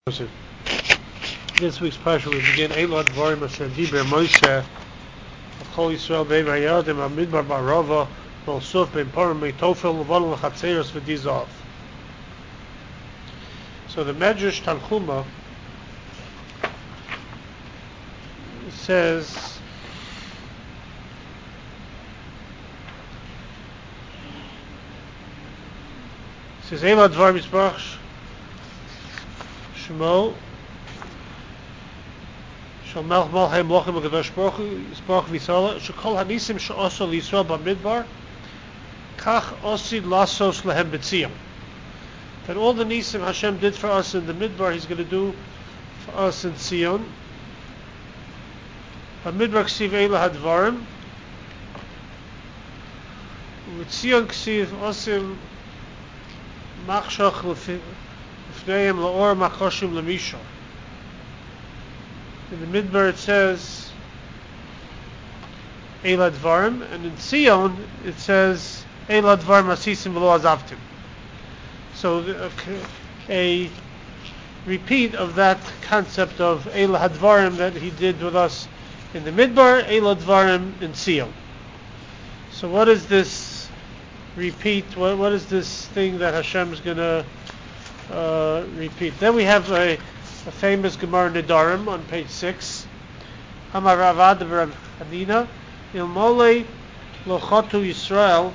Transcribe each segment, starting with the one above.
This week's parsha we begin Eilad Dvarim Asher Diber Moshe Chol Yisrael Bein Hayadim Amidbar Barava Vol Suf Ben Parim Meitofel Levan Lechatzeros V'Dizov. So the Medrash Tanchuma says Eilad Dvarim Yisbarach Shmo Shal Melch Malchei Mochim HaKadosh Baruch Hu Yisbarach V'Yisrael Shekol Hanisim She'oso L'Yisrael B'Midbar Kach Osid Lasos Lehem B'Tzion. That all the Nisim Hashem did for us in the Midbar, He's going to do for us in Tzion. B'Midbar Ksiv Eila Hadvarim V'Tzion Ksiv Osim Machshach L'Fneim L'Or Machoshim L'Mishor. In the Midbar it says Eila Dvarim, and in Tzion it says Eila Dvarim Asisim V'Lo Azavtim. So a repeat of that concept of Eila Hadvarim that He did with us in the Midbar, Eila Dvarim in Tzion. So what is this repeat? What is this thing that Hashem is going to repeat? Then we have a famous Gemara Nedarim on page 6. Amar Ravad Rav Hanina Ilmole Lochotu Yisrael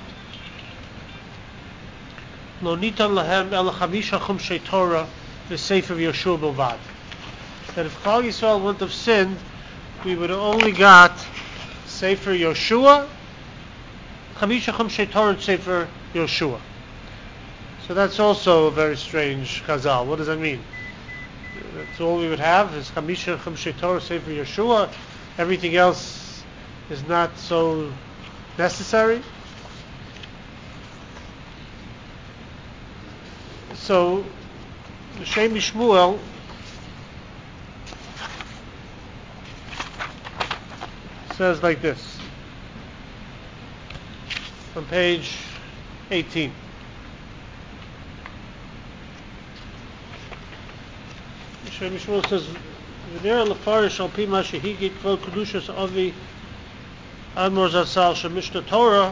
Lo Nitan Lahem El Chamisha Chumshei Torah V'Sefer Yoshua Bilvad. That if Klal Yisrael wouldn't have sinned, we would have only got Sefer Yoshua, Chamisha Chumshei Torah and Sefer Yoshua. So that's also a very strange Chazal. What does that mean? That's all we would have is Chamisha Chumshei Torah, Sefer Yeshua. Everything else is not so necessary. So the Shem Shmuel says like this on page 18. Shem Shmuel says, "V'nera lefarish al pi ma shehigit kvod kedushas avi Admor Zatzal shemishna Torah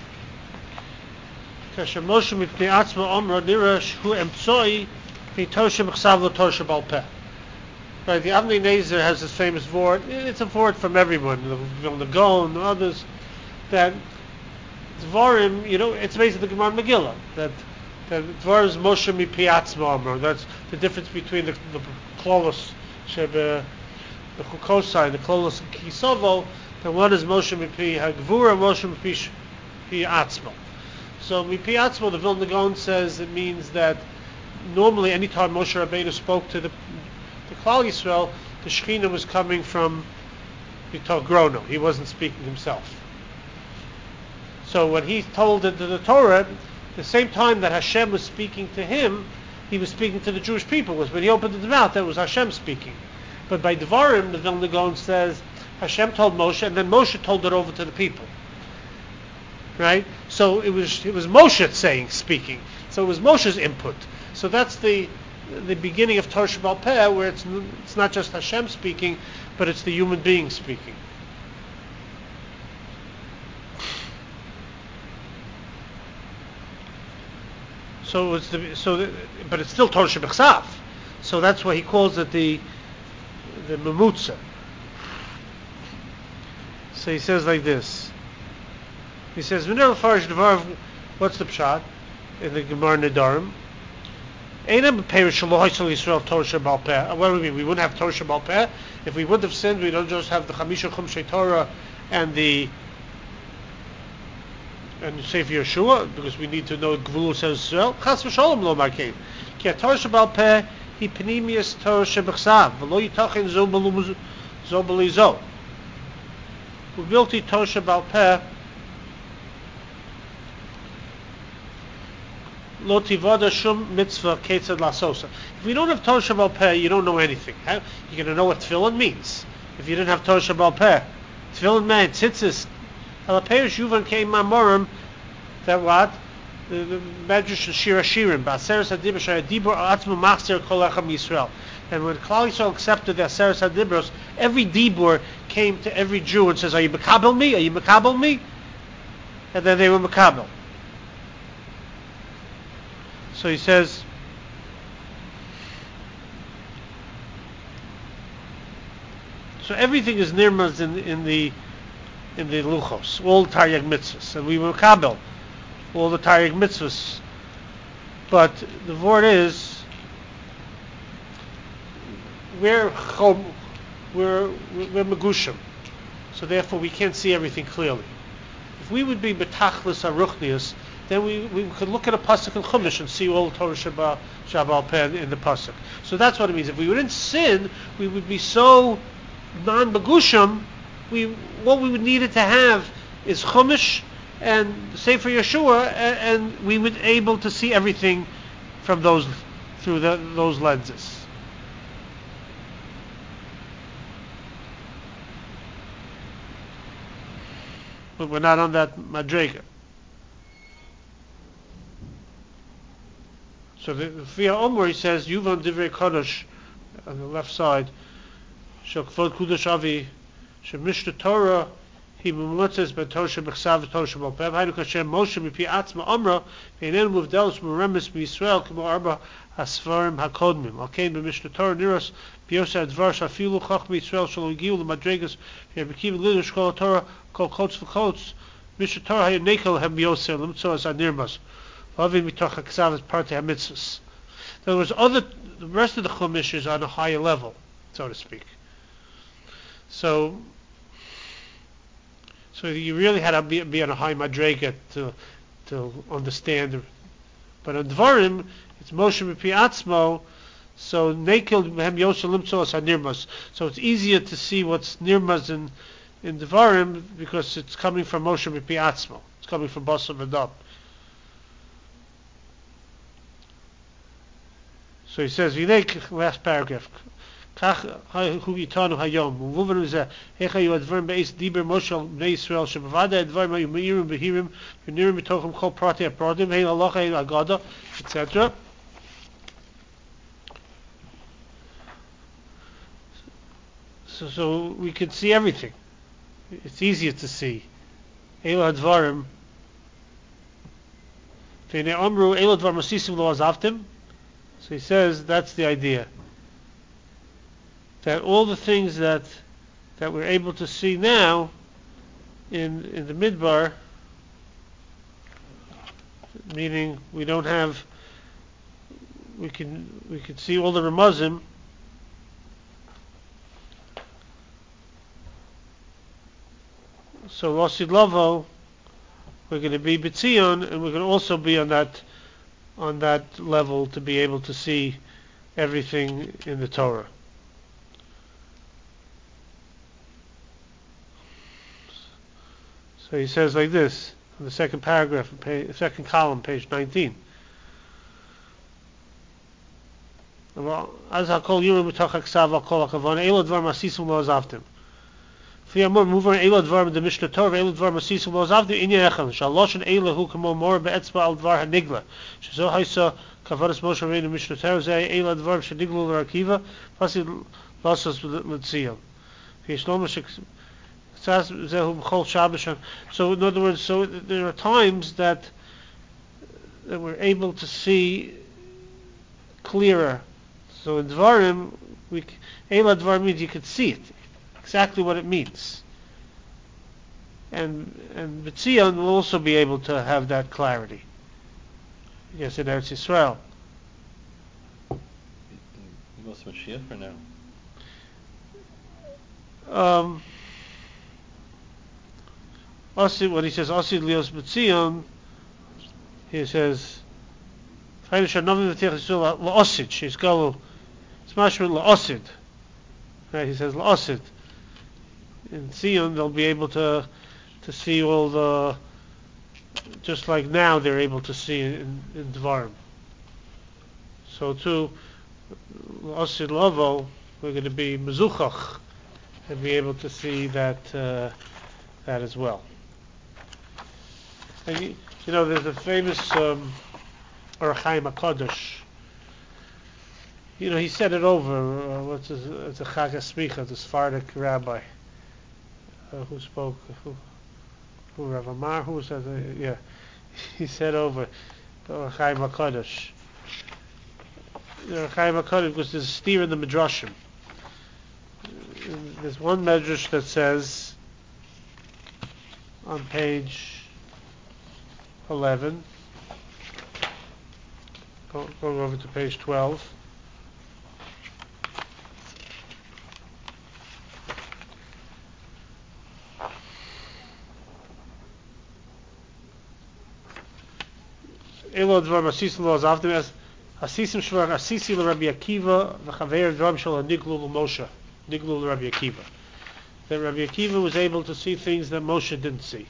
kasher Moshe mipnei atzma omra nirash hu emtzoi v'tor shemechsav l'tor shebal peh." Right, the Avnei Nezer has this famous word. It's a word from everyone, from the Gaon and others, that Dvarim, it's basically the Gemara Megillah, that Dvar is Moshe mipi atzma omra. That's the difference between the Klolos the Chukosai, the Klolos and Kisovo, then one is Moshe mipi Hagvura, Moshe mipi Atzmo. So mipi Atzmo, the Vilna Gaon says it means that normally anytime Moshe Rabbeinu spoke to the Klal Yisrael, the Shekhinah was coming from B'tor Grono. He wasn't speaking himself. So when he told the Torah, the same time that Hashem was speaking to him, He was speaking to the Jewish people. Was when he opened his mouth, that was Hashem speaking. But by Devarim, the Vilna Gaon says Hashem told Moshe, and then Moshe told it over to the people. Right? So it was Moshe speaking. So it was Moshe's input. So that's the beginning of Torah Shebal Peh, where it's not just Hashem speaking, but it's the human being speaking. But it's still Torah Shebechsav. So that's why he calls it the Memutza. So he says like this. He says, "V'ner l'farish dvar." What's the pshat in the Gemara Nedarim? Einam b'perish shelo haysel Yisrael Torah Shebal Peh. What do we mean? We wouldn't have Torah Shebal Peh if we wouldn't have sinned. We don't just have the Chamisha Chumshei Torah and the Sefer Yeshua, because we need to know Gvul says Yisrael. Chas v'sholom lo markein. Ki Torah Shebal Peh hi pnimius Torah Shebechsav v'lo yitachen zo b'li zo. Uvilti Torah Shebal Peh lo tivada shum mitzvah ketzad lasosa. If we don't have Torah Shebal Peh, you don't know anything. You're going to know what tefillin means. If you didn't have Torah Shebal Peh, tefillin meant tzitzis. Alapeish Yuvan came Mamorim, that what? the Medrash Shir Hashirim, Ba'aseres HaDibur Shaya Dibur Atzmo Machzer Kol Echad Yisrael, And when Klal Yisrael accepted the Aseret HaDibros, every Dibur came to every Jew and says, "Are you Mekabel me? Are you Mekabel me?" And then they were Mekabel. So he says, so everything is nirmaz in the luchos, all the Taryag mitzvahs, and we were Mekabel all the Taryag mitzvahs. But the word is, we're megushim, so therefore we can't see everything clearly. If we would be betachlis aruchnius, then we could look at a pasuk in Chumash and see all Torah Shabbal Peh in the pasuk. So that's what it means. If we wouldn't sin, we would be so non-begushim. What we would need to have is Chumash and Sefer Yeshua, and we would able to see everything from those lenses. But we're not on that madrega. So the Fia Omer, he says, Yuvan Divrei Kodesh, on the left side, Shel Kvod Kudosh Avi, Shemishta Torah, He Mumutzes Betosha Bechsav Tosha Balpev, Hainu Kashem Moshe Mipi Atzma Omra, Ve'inen Muvdelos Muremis B'Yisrael, Kimo Arba Asfarim HaKodmim, Alkein B'Mishta Torah Niros, B'Yosa Advar Shafilu Chachmi Yisrael Shalo Yigiu L'Madregas, Ve'Bekiv Lidu Shkol Torah, Kol Kotz V'Kotz, Mishta Torah Hayu Nekel Hem B'Yosa, L'Mtzo As Anirmas, V'Avim Mitoch HaKsav As Parte HaMitzvahs. In other words, the rest of the Chumash is on a higher level, so to speak. So you really had to be on a high madrega to understand. But on Dvarim, it's Moshe Mipi Atzmo, so Nekel Hem Yosel Limtzos HaNirmas. So it's easier to see what's Nirmas in Dvarim because it's coming from Moshe Mipi Atzmo. It's coming from Basar V'Dam. So he says, last paragraph. כך הוא איתנו היום, ובובן מזה, איך היו הדברים בעץ דיבר משה על בני ישראל, שבוודאי הדברים היו מאירים בהירים, ונראים מתוכם כל פרטי הפרטים, הן הלכה, הן אגדה, etc. So we can see everything. It's easier to see. אלו הדברים, והנה אמרו, אלו הדברים מסיסים לא עזבתם. So he says, that's the idea. That all the things that we're able to see now in the Midbar, meaning we could see all the Ramazim, so Lasid Lavo, we're going to be B'Tzion, and we're going to also be on that level to be able to see everything in the Torah. So he says like this, in the second paragraph, second column, page 19. As hakol yiru b'toch haksav hakol hakavon, elo dvar masisum lo azavtim. Fi amor mover elo dvar the Mishnah Torah, elo dvar masisum lo azavtim, inyan echel. Shaloshen elo hu kamo mor be'etzba al dvar hanigla. Shezo haisa kavaras Moshe Rabbeinu Mishnah Torah, zeh elo dvar sheniglu l'rakiva, pasi lasos l'tzion. Fi yishlomo So in other words, so there are times that we're able to see clearer. So in Dvarim, Eila Dvar means you could see it, exactly what it means. And B'Tzion will also be able to have that clarity. Yes, in Eretz Yisrael. Most Mashiach for now. When he says Asid Lios B'Tzion, he says La'osid, she's called Smashman La'osid. Right, he says La'osid. In Tzion they'll be able to see all the, just like now they're able to see in Dvarim. So too, La'osid Lavo, we're going to be Mezuchach and be able to see that as well. And there's a famous Or Chaim HaKadosh. He said it over. It's a Chag HaSmicha, the Sephardic rabbi who spoke. Who Rav Amar? Who said? Yeah, he said over. Chaim HaKadosh. Chaim HaKadosh, because there's a steer in the Midrashim. There's one Midrash that says on page 11. Going over to page 12. Elo dvar masisim lo azavtim as asisim shvar asisi le Rabbi Akiva v'chaver dvar shel niglu Moshe niglu Rabbi Akiva. That Rabbi Akiva was able to see things that Moshe didn't see.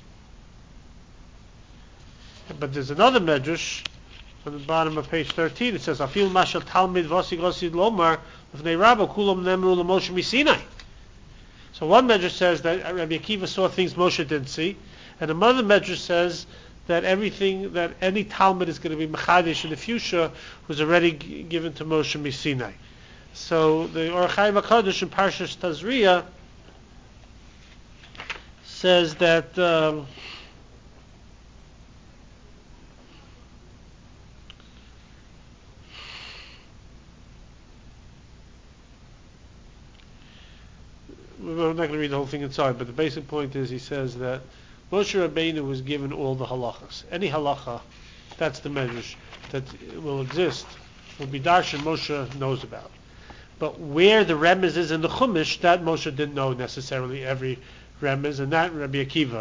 But there's another medrash on the bottom of page 13. It says afil mashal talmid v'asig osid lomar v'nei rabba kulam nemru l'Moshe misinai. So one medrash says that Rabbi Akiva saw things Moshe didn't see, and another medrash says that everything that any Talmud is going to be mechadish in the future was already given to Moshe Misinai. So the Or Chaim HaKadosh in Parshas Tazria says that we're not going to read the whole thing inside, but the basic point is he says that Moshe Rabbeinu was given all the halachas. Any halacha, that's the medrash that will exist, will be darshan, Moshe knows about. But where the remez is in the Chumash, that Moshe didn't know necessarily every remez, and that Rabbi Akiva.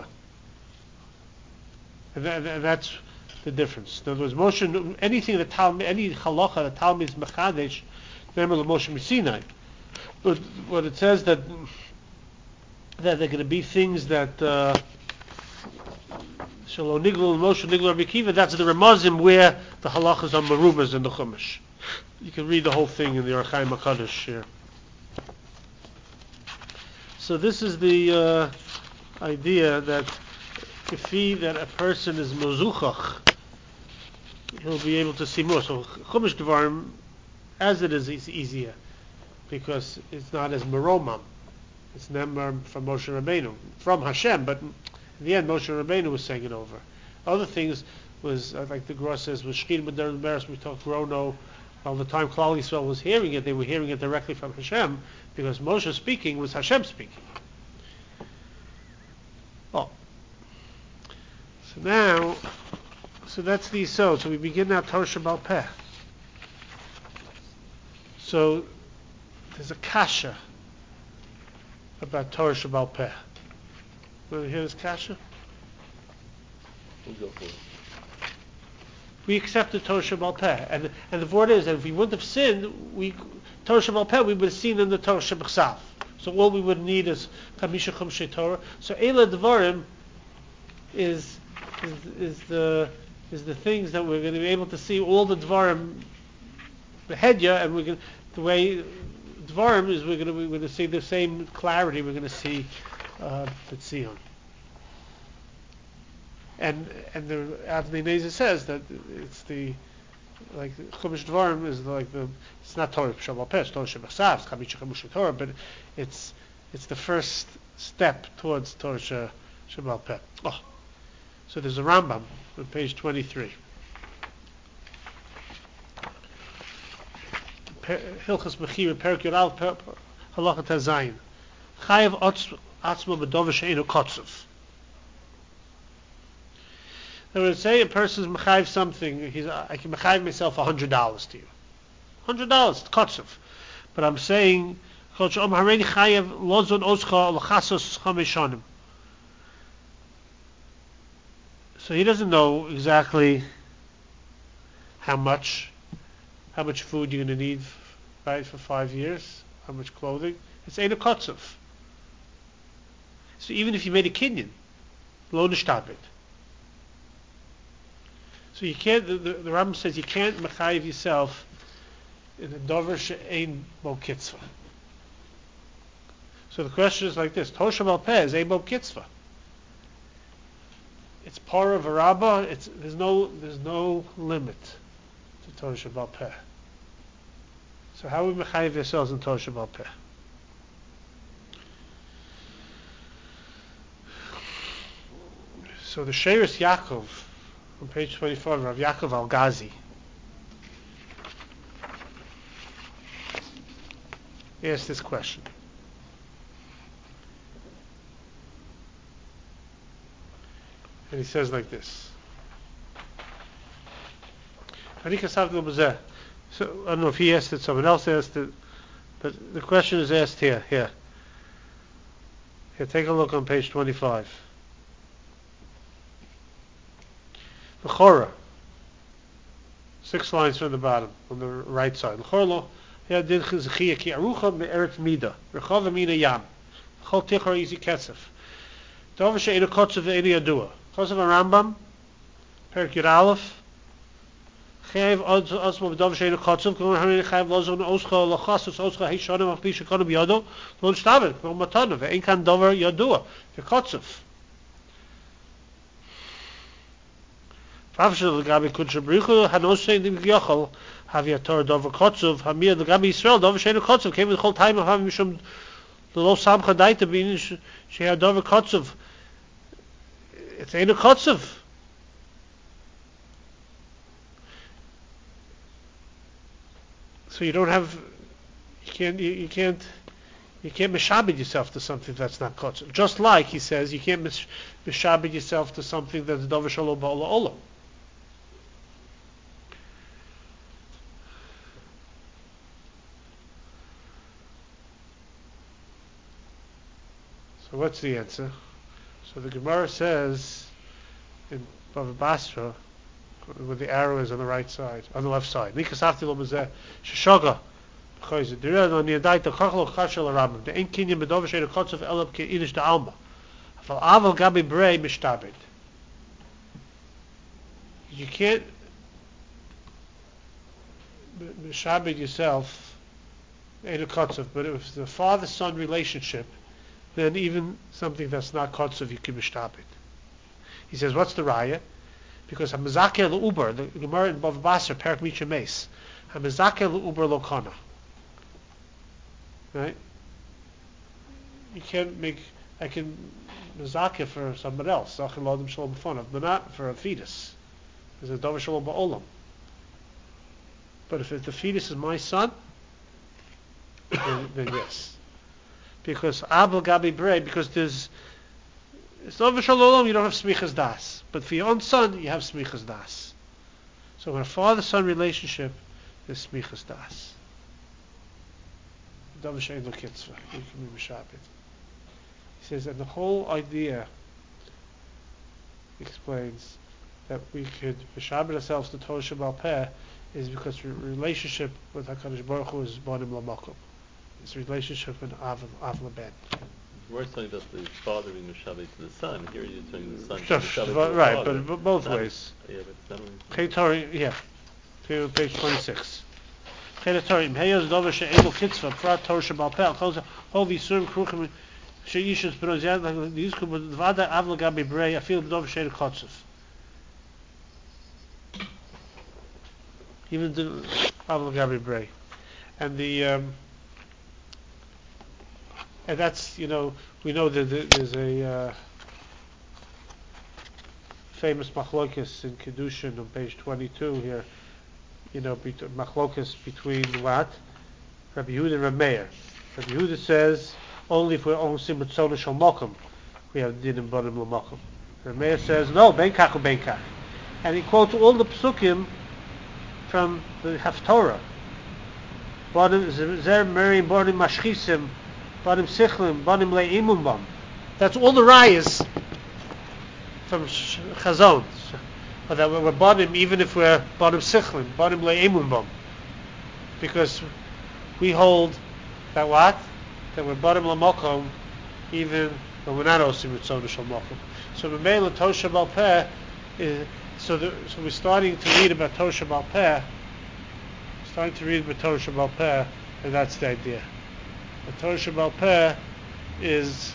And that's the difference. In other words, Moshe, anything that Talmud, any halacha that Talmud is mechadesh, remember Moshe Misinai. But what it says that they're going to be things that Shalom Niglu Moshe Niglu Rabbi Akiva, that's the Ramazim where the halachas are marubas in the Chumash. You can read the whole thing in the Or Chaim HaKadosh here. So this is the idea that that a person is mozuchach, he'll be able to see more. So Chumash Devarim, as it is easier, because it's not as meromam. It's nemar from Moshe Rabbeinu, from Hashem, but in the end Moshe Rabbeinu was saying it over. Other things was, like the Gra says, was Shkin B'der Beres, we talked Grono, all the time Klal Yisrael was hearing it, they were hearing it directly from Hashem, because Moshe speaking was Hashem speaking. Oh. So that's the Yisod. So we begin now Torah Sheba'al Peh. So there's a kasha about Torah Sheba'al Peh. Want to hear this kasha? We'll go for it. We accepted Torah Sheba'al Peh, and the word is that if we wouldn't have sinned, Torah Sheba'al Peh we would have seen in the Torah Shebachsav. So all we would need is Chamisha Chumshei Torah. So Eila Devarim is the things that we're going to be able to see all the Dvarim, the Hedya, and the way Dvarim is we're going to see the same clarity we're going to see the Tzion. And the Avnei Nezer says that it's like Chumash Dvarim is it's not Torah Sheba'al Peh, it's Torah Shebachsav, it's Chamisha Chumshei Torah, but it's the first step towards Torah Sheba'al Peh. Oh. So there's a Rambam on page 23. Hilchas Mechira Perek Yud Aleph Halacha Tazayin. Chayav Atzmo B'Dover She'einu Kotzev. They would say a person's mechayiv something. I can mechayiv myself $100 to you. $100, Kotzev. But I'm saying Chol She'om Hareini Chayav Lozon Oscha L'Chasos Chameshanim. So he doesn't know exactly how much food you're going to need, right, for 5 years, how much clothing. It's Einu Kotzev. So even if you made a kinyan, lo nishtabit. So you can't. The Rambam says you can't mechayiv yourself in a dover she'ein bo kitzvah. So the question is like this: Torah Sheba'al Peh is ein bo kitzvah. It's para v'rabba. There's no limit to Torah Sheba'al Peh. So how we mechayiv yourselves in Torah Shabbal Peh? So the Sheiros Yaakov, on page 24, Rav Yaakov Al-Ghazi, he asked this question. And he says like this. So I don't know if he asked it, someone else asked it, but the question is asked here. Here, take a look on page 25. The Chorah, 6 lines from the bottom, on the right side. L'chorah ya din chizkiya ki arucha me'eretz mida, rechava mina yam, chol tichor izi ketzef. Dover she'enu kotzev ve'enu yadua. Kotzev Rambam, Perik Yud Aleph, Chayev Osmo v'dover she'enu kotzev, k'mon harin chayev lozon oscha lachasus oscha heishonim afli shekonim yado, lo nishtavet, k'mon matana, ve'en kan dover yadua, ve'kotzev. Fafshel l'gabi kudsha brichu, hanosei dim g'yochel, haviator dover kotzev, hamir l'gabi Yisrael, dover she'enu kotzev, came with the whole time of having mishum lo samcha daita, being she'ha dover kotzev. It's ain't a kotzev. So you don't have, you can't mishabed yourself to something that's not kotzev. Just like he says, you can't mishabed yourself to something that's dover shalom ba'ola olam. So what's the answer? So the Gemara says in Bava Basra, where the arrow is on the right side, on the left side. Nikasafti lo mazeh sheshoga b'choyzeh direh no niyadai t'chachlo chashel arabim the ein kinyan b'dover she'enu kotzev elab ke'inish da'alma afal aval gabi brei mishtabed. You can't mishabed yourself enu kotzev, but if the father-son relationship, then even something that's not kotzev you can mishtabed. He says, what's the raya? Because hamazakeh l'uber, the Gemara in Bava Basra, Perak Misha Meis, hamazakeh l'uber lo kana. Right? You can't make, I can mazakeh for somebody else, zachin l'adam shalom b'fanav, but not for a fetus. There's a dover shalom ba'olam. But if the fetus is my son, then yes. Because abel gabi brei, because there's it's dover shalom, you don't have smichas das. But for your own son, you have smichas das. So in a father-son relationship, there's smichas das. Dover she'en lo kitzvah. You can be mishabed. He says, and the whole idea explains that we could mishabed ourselves to Torah Shabbal Peh is because the relationship with HaKadosh Baruch Hu is bonim l'makom. It's a relationship with Av Laben. We're talking about the father being Mishabed to the son. Here you're telling the son Sure, to Mishabed to the right, father. but both ways. Yeah, but it's not Chaytori, yeah. Page 26. Chaytori, Meheyos Dover She'elu Kitzvah, Prat Torah Shabbal Peh, Hovi Surim Kruchim, She'ishus Peroziyad, Yizku B'dvada Av L'gabi Brei, Afil Dover She'elu Kotzev. Even the Av L'gabi Brei. And the, and that's, we know that there's a famous machlokas in Kedushin on page 22 here, machlokas between what? Rabbi Yehuda and Rabbi Meir. Rabbi Yehuda says, only if we're only mitzvah shal mokum, we have din in bonim l'mokum. Rabbi Meir says, no, ben kach or ben kach. And he quotes all the psukim from the Haftorah. Bonim zer merim bonim mashchisim, Banim Sichlim, Banim Le'imum Bam. That's all the rayas from Chazon. But that we're Banim even if we're Banim Sichlim, Banim Le'imum Bam. Because we hold that what? That we're Banim L'mokom even when we're not Osim Ritzon Shal Mokom. So Memela Torah Shabbal Peh is, so we're starting to read about Torah Shabbal Peh, and that's the idea. The Torah Shabbal Peh is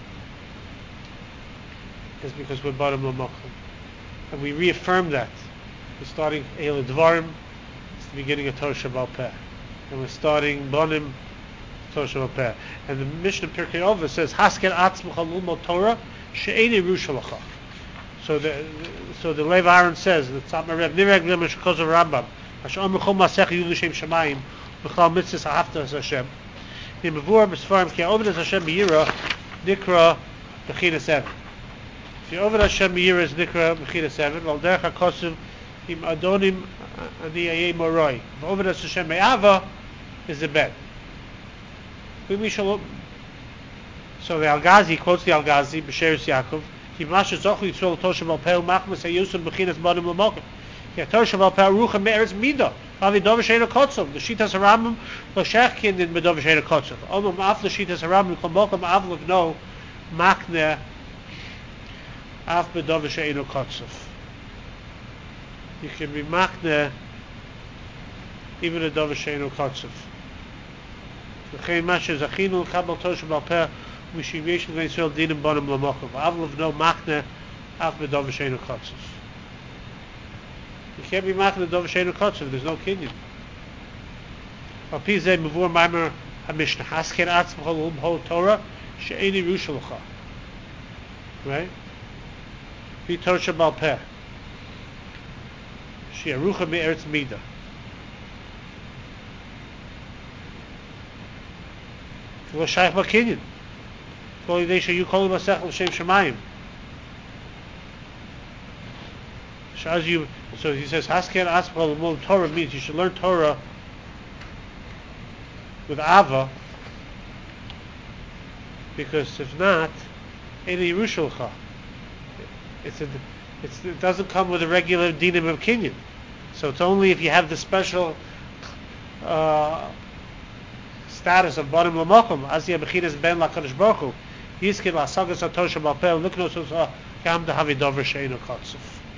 because we're Barim L'mokum. And we reaffirm that. We're starting Eile Dvarim. It's the beginning of Torah Shabbal Peh. and we're starting Bonim Tosha Peh. And the Mishnah Pirkei Avos says, Hasken Atzmach Lulmod Torah She'eni Rushalacha. So the Lev Aaron says, the Tzatmar Reb Nireg Lem Shkozav Rambam, Asher Omer Chol Masech Yulu Shem Shemayim, B'chal Mitzvahs Ha'aftas Hashem. In Mevur B'Sfarim Ki Ovid Hashem B'Yira Nikra B'China 7. If you Ovid Hashem B'Yira is Nikra B'China 7, Val Derech HaKosuv Im Adonim Ani Ayei Moroi. If Ovid Hashem B'Ava is the bed. So the Al-Ghazi quotes the Al-Ghazi B'Sheres Yaakov. Ki Masha Zochli Yisrael Tosha Balpeh Machmas Hayusam B'Chinas Banim L'Mokim. Ki Tosha Balpeh Rucha Me'eretz Mida. Avi Dovish Eina Kotzov. The Shitas HaRambam Lo Shechkin in Medovish Eina Kotzov. Omam Af the Shitas HaRambam Kol Mokim Av L'Gno Machne Af Medovish Eina Kotzov. You can be Machne even a Dovish Eina Kotzov. V'chein Masha Zachinu Kabal Tosha Balpeh Mishivish L'Yisrael Dinim Banim L'Mokim. Av L'Gno Machne Af Medovish Eina Kotzov. You can't be machne dov sheinu kotzev. There's no kinyan. Api zeh mevur maimer hamishna hasken atzmach l'umho Torah she'eni rushalacha. Right? Fi Tosha Balpeh. She'arucha me'eretz mida. Lo shaykh b'kinyan. Kol yidei she'yu kol masech l'shem shemayim. So he says, Hasken Atzmach L'Mod Torah means you should learn Torah with Ava, because if not, Eini Yerushalcha. It doesn't come with a regular dinim of kinyan. So it's only if you have the special status of Banim L'Mokum, Azia B'chinas Ben LaKadosh Baruch Hu, Yizkin L'Asagas HaTosha Balpeh, L'Knos U'Sa, Kam D'Havi Dover She'enu Kotzuf.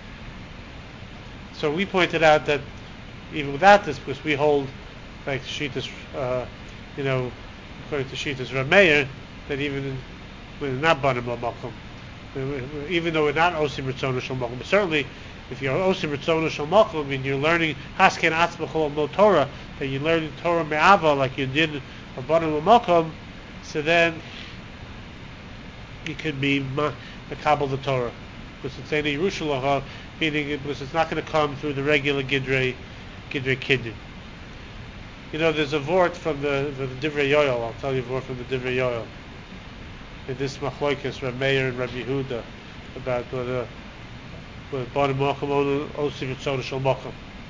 So we pointed out that even without this, because we hold, like Shitas, according to Shitas Reb Meir, that even we're not Banim L'Makom, even though we're not Osim Ritzonu Shel Makom, but certainly if you're Osim Ritzonu Shel Makom and you're learning Hasken Atzmach L'Mod Torah, that you're learning Torah Me'ava like you did of Banim L'Makom, so then you could be Mekabel the Torah. Because it's any Yerushalayim, meaning because it's not going to come through the regular Gidrei Kiddush. There's a vort from the Divrei Yoel. I'll tell you a vort from the Divrei Yoel. In this Machloikis, Reb Meir and Reb Yehuda, about what Banim Mokum Osim Ritzonu Shel Mokum.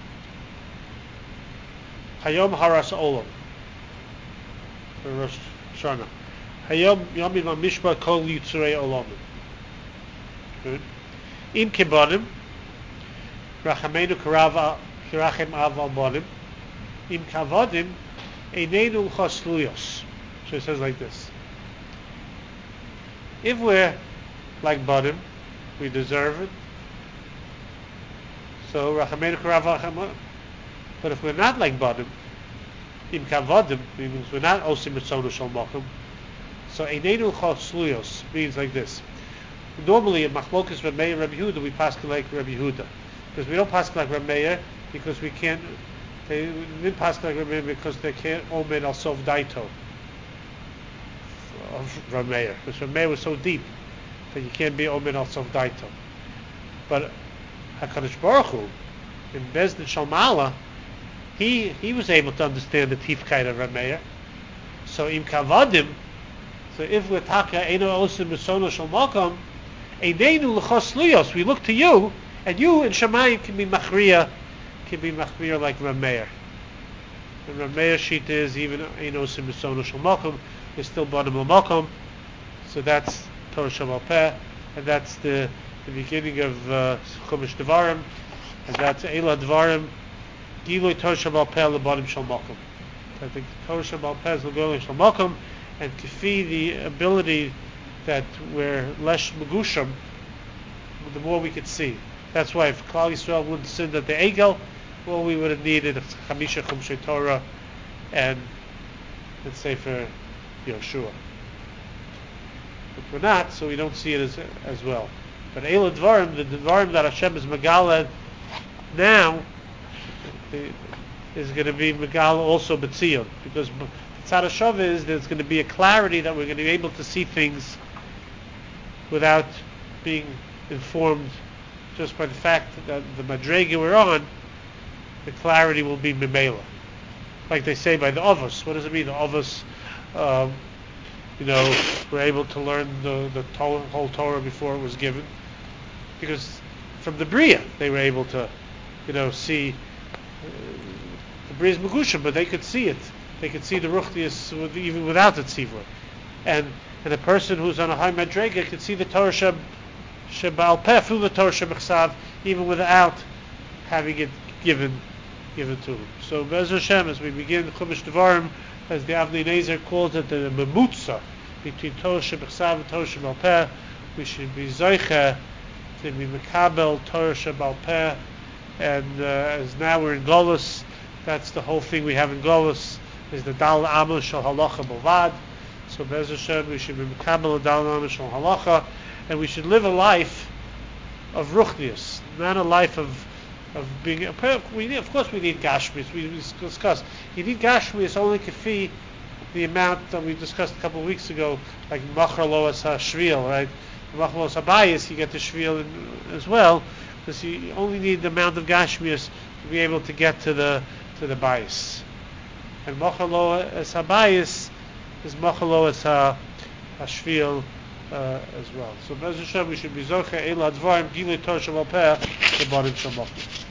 Hayom Haras Olam. For Rosh Hashanah. Hayom Yomim HaMishpat Kol Yitzurei Olamim. Good. Im Kibonim, Rachamenu Kirachem Av Al Bonim, Im Kavodim, Einenu L'Chosluyos. So it says like this. If we're like Bonim, we deserve it. So Rachamenu Kirachem. But if we're not like Bonim, Im Kavodim, means we're not Osim Ritzonu Shel Mokum. So Einenu L'Chosluyos means like this. Normally, in Machlokas Reb Meir and Reb Yehuda, we pass like Reb Yehuda, because we don't pass like Reb Meir because we can't. They didn't pass like Reb Meir because they can't omen al sof daito of Reb Meir, because Reb Meir was so deep that you can't be omen al sof daito. But Hakadosh Baruch Hu in Bezdin Shalmala, he was able to understand the tifkait of Reb Meir. So im kavadim. So if we're taka eino osim b'sono shel makom, Einenu L'Chosluyos, we look to you, and you in Shemayim can be machriya like Reb Meir. And Reb Meir shita is even eino osim b'sono shel makom, is still Banim L'Makom. So that's Torah Shel Peh, and that's the beginning of Chumash Devarim, and that's Eila Devarim, Gilui Torah Shel Peh LeBanim Shel Makom. I think Torah Shel Peh is LeBanim Shel Makom, and Kifi, the ability that we're less megusham, the more we could see. That's why if Klal Yisrael wouldn't sin at the Egel, well, we would have needed Chamisha Chumshei Torah and let's say for Yoshua. But we're not, so we don't see it as well. But Eila Dvarim, the Dvarim that Hashem is Megaled now, is going to be Megal also B'tzion, because Tzad HaShavah is there's going to be a clarity that we're going to be able to see things without being informed just by the fact that the Madrega we're on, the clarity will be Memela. Like they say by the Avos. What does it mean, the Avos? We're able to learn the whole Torah before it was given. Because from the Bria, they were able to, see the Bria's Megushim, but they could see it. They could see the Ruchnius even without the Tzivur. And a person who's on a high Madrega could see the Torah Sheba'al Peh, through the Torah Shebechsav, even without having it given to him. So Be'ez Hashem, as we begin Chumash Devarim, as the Avnei Nezer calls it, the Memutza between Torah Shebechsav and Torah Sheba'al Peh, we should be Zoicha to be Mekabel Torah Sheba'al Peh. And as now we're in Golus, that's the whole thing we have in Golus, is the Dal Amos Shal Halacha Bovad. So Be'ez Hashem, we should be Mekabel Dal Amos Shal Halacha, and we should live a life of Ruchnius, not a life of being. Of course, we need Gashmius. We discussed. You need Gashmius only kafi the amount that we discussed a couple of weeks ago, like Machar Loas HaShvil, right? Machar Loas HaBayis, you get the Shvil as well, because you only need the amount of Gashmius to be able to get to the Bayis. And Machar Loas HaBayis is Machar Loas HaShvil as well. So Be'ez Hashem, we should be Zocha Eila Dvarim Gilei Torah Sheba'al Peh Kebarim Shel Machar.